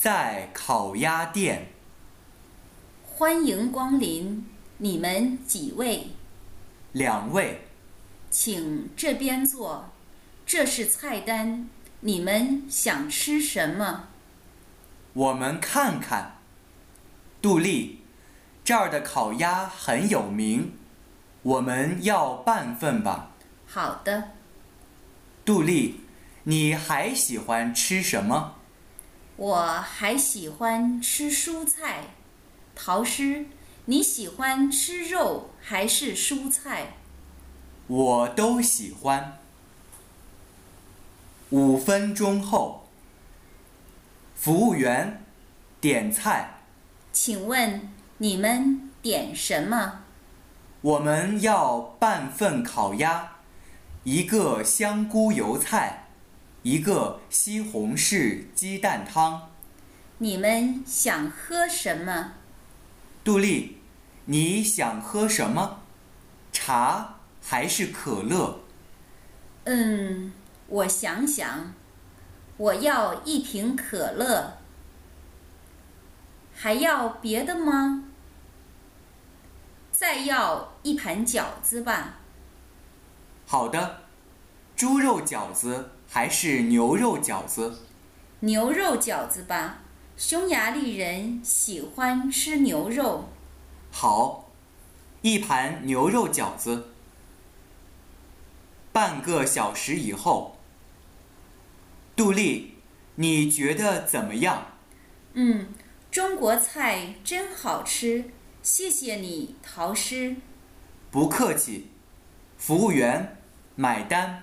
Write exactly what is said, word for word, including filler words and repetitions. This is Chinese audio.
在烤鸭店。 欢迎光临，你们几位？ 两位。 请这边坐，这是菜单，你们想吃什么？ 我们看看。杜丽，这儿的烤鸭很有名，我们要半份吧。 好的。 杜丽，你还喜欢吃什么？ 我还喜欢吃蔬菜。陶师，你喜欢吃肉还是蔬菜？ 我都喜欢。五分钟后，服务员，点菜。 请问你们点什么？ 我们要半份烤鸭，一个香菇油菜，一个西红柿鸡蛋汤。 你们想喝什么？ 杜丽，你想喝什么？茶还是可乐？ 嗯，我想想，我要一瓶可乐。还要别的吗？再要一盘饺子吧。 好的，猪肉饺子还是牛肉饺子？ 牛肉饺子吧，匈牙利人喜欢吃牛肉。 好，一盘牛肉饺子。半个小时以后，杜丽，你觉得怎么样？ 嗯，中国菜真好吃，谢谢你，陶师。 不客气。服务员，买单。